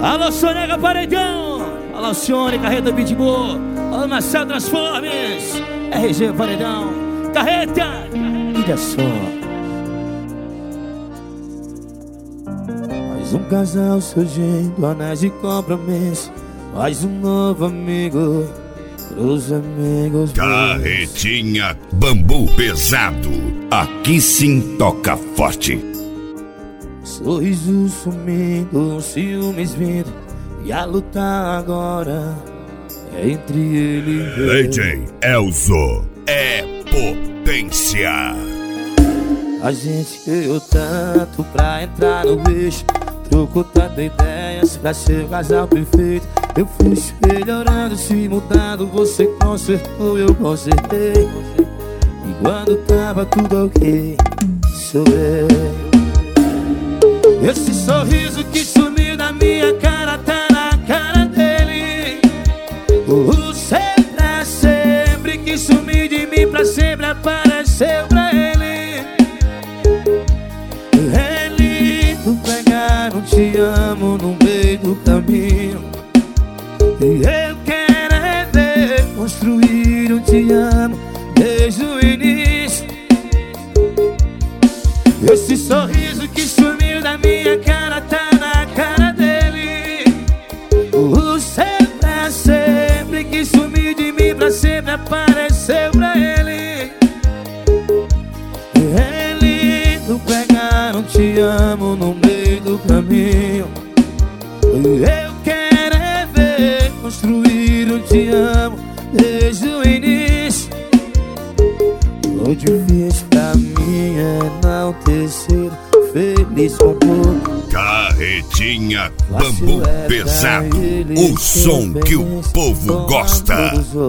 Alô, Sonega Paredão. Alô, Cione, Carreta Pitbull. Alô, Marcelo Transformes. RG Paredão. Carreta, ilha só. Mais um casal surgindo, anéis de compromisso. Mais um novo amigo pros amigos. Carretinha Bambu Pesado. Aqui sim toca forte. Sorriso sumindo, ciúmes vindo, e a luta agora é entre ele e eu. DJ Elzo é potência. A gente ganhou tanto pra entrar no bicho, trocou tantas ideias pra ser o casal perfeito. Eu fui se melhorando, se mudando, você consertou, eu consertei. E quando tava tudo ok, sou eu. Esse sorriso que sumiu da minha cara tá na cara dele. O ser pra sempre que sumiu de mim pra sempre apareceu pra ele. É lindo pegar um te amo no meio do caminho. E eu quero é ver construir um te amo desde o início. Esse sorriso que sumiu da minha cara tá na cara dele. O ser pra sempre que sumiu de mim pra sempre apareceu pra ele. É lindo pegar um te amo no meio do caminho. Eu quero é ver construir um te amo desde o início. O difícil pra mim é não ter sido feliz com pouco. Carretinha Bambu Pesado. O som que o povo gosta.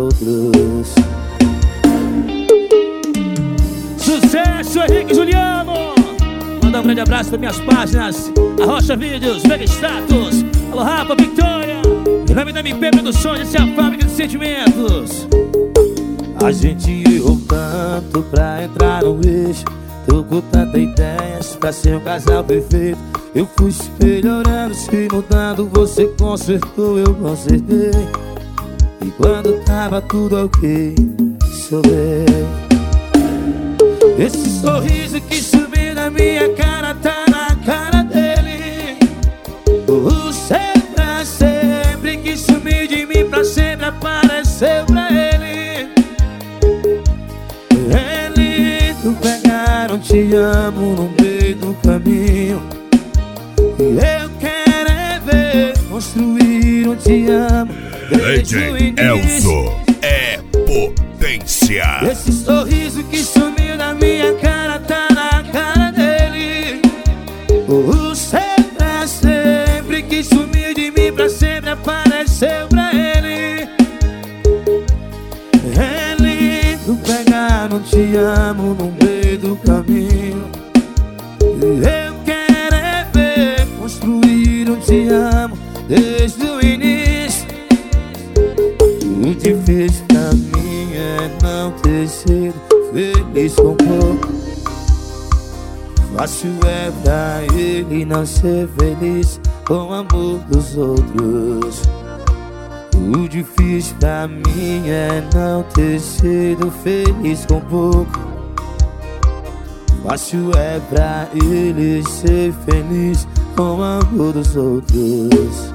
Sucesso, Henrique Juliano. Mandar um grande abraço para minhas páginas Arrocha Vídeos, Mega Status. Alô, Rafa, Victoria. Em nome da MP Produções, essa é a fábrica de sentimentos. A gente errou tanto pra entrar no eixo, trocou tantas ideias pra ser um casal perfeito. Eu fui se melhorando, se mudando, você consertou, eu consertei. E quando tava tudo ok, sou eu. Esse sorriso que subiu na minha cara tá na cara dele. O ser pra sempre que sumiu de mim pra sempre apareceu pra ele. É lindo pegar um te amo no meio do caminho. E eu quero é ver construir um te amo desde o DJ início. Elzo é potência. Esse sorriso que sumiu da minha cara tá na cara dele. O ser pra sempre que sumiu de mim pra sempre apareceu pra ele. É lindo pegar um te amo no meio do caminho. Eu quero é ver construir um te amo desde o início. O difícil pra mim é não ter sido feliz com pouco. Fácil é pra ele não ser feliz com o amor dos outros. O difícil pra mim é não ter sido feliz com pouco. Fácil é pra ele ser feliz com o amor dos outros.